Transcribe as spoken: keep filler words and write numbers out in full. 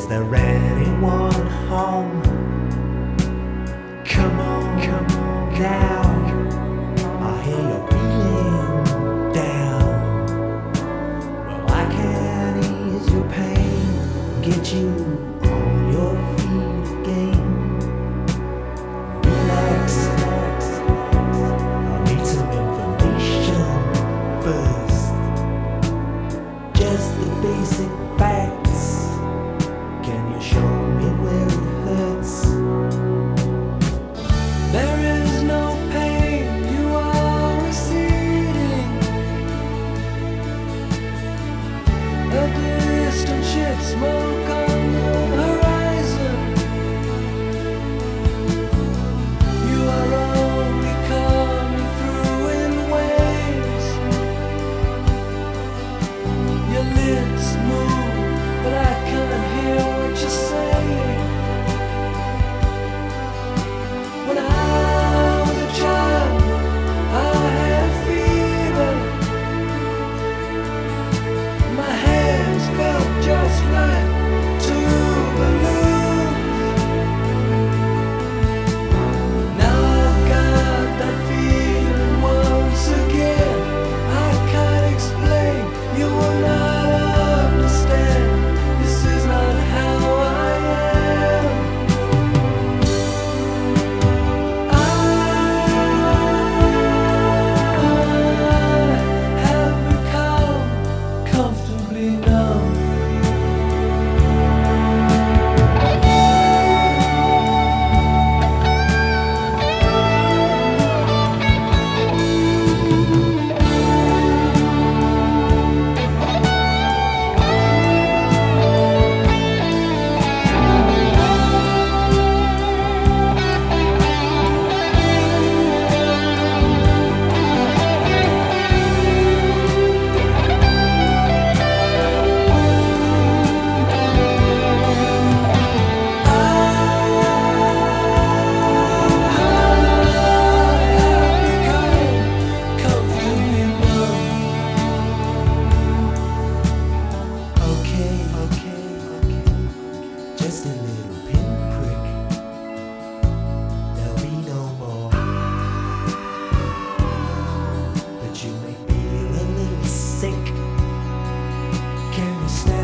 there anyone home? Come on, come on now. I hear you're feeling down. Well, I can ease your pain, get you on your feet again. Relax, relax. I need some information first. Just the basic facts. Can you show me where it hurts? There is no pain, you are receding. A distant ship, smoke on the horizon. You are only coming through in waves. Your lips move, but I can't hear what you're saying. When I was a child, I had a fever. My hands felt just like two balloons. Now I've got that feeling once again. I can't explain, you will not understand. This is not how I am. I have become comfortably numb. Okay, okay, okay. Just a little pinprick. There'll be no more. But you may feel a little sick. Can you stand?